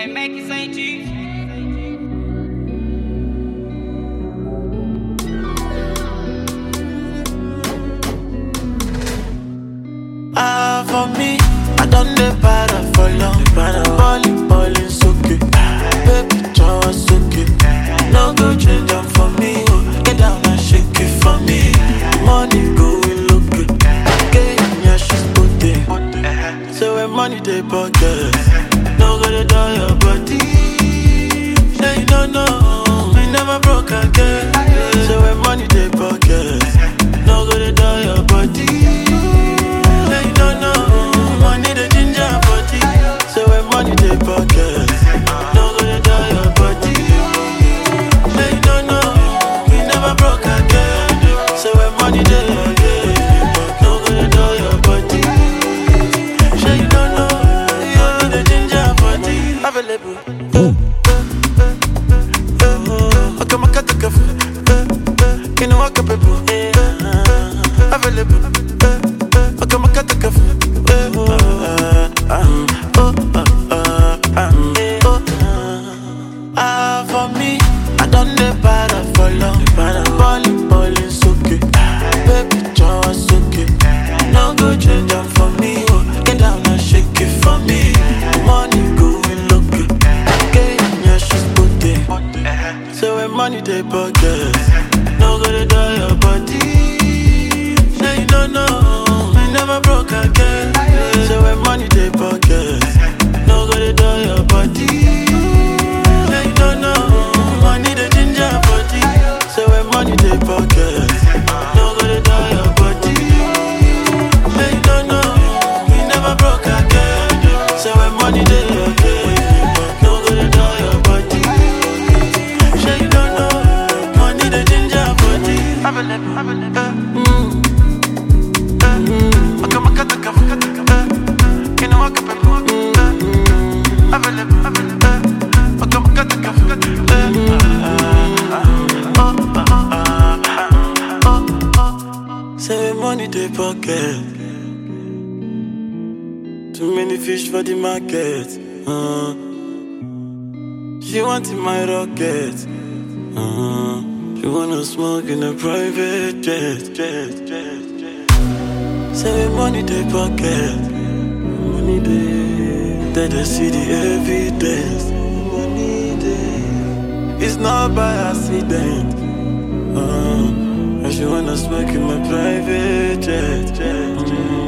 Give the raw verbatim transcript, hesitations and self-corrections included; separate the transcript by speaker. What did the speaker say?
Speaker 1: Hey, make it Saint Chiefs.
Speaker 2: Ah, for me, I done the para for long. Ballin', ballin', so good. Baby, Jawa, so good. No go change them for me. Oh. Get down and shake it for me. Money going look good. Get in your shoes, put it. So when money they pocket, no go to die your body. Say you don't know, we never broke again. So when money they pocket, no go to die your body. Money they pocket, no gonna die your body. Say you don't know, we never broke again. So when money they pocket, no gonna die your body. Say you don't know, you the ginger body available. I come a cut the cafe, you know I can people available. I come a cut the cafe. Ah, for me, I done the para for long. Ballin', ballin', so good. Baby, Jawa, so good. No go change them for me. Oh. Get down and shake it for me. Money going look good. Get in your shoes, put it. So when money they pocket, no go to die your body. Say you don't know, we never broke again. So when money they pocket, no go to die your body. Money they pocket, no gonna die your body. Say you don't know, we never broke again. So when money they pocket, no gonna die your body. Say you don't know, money they ginger body. Have a lip, have a lip. Mm. Mm. I come a cut the cup, cut the cup. You know I can pay more. Have a lip, have a lip. I come a cut the cup, cut the cup. Say money they pocket. Too many fish for the market. Uh, she wanted my rocket. Uh, she wanna smoke in a private jet, jet, jet, jet. Say money they pocket. Money they, they they see the evidence. Money they, it's not by accident. Uh, and she wanna smoke in my private jet, jet, jet.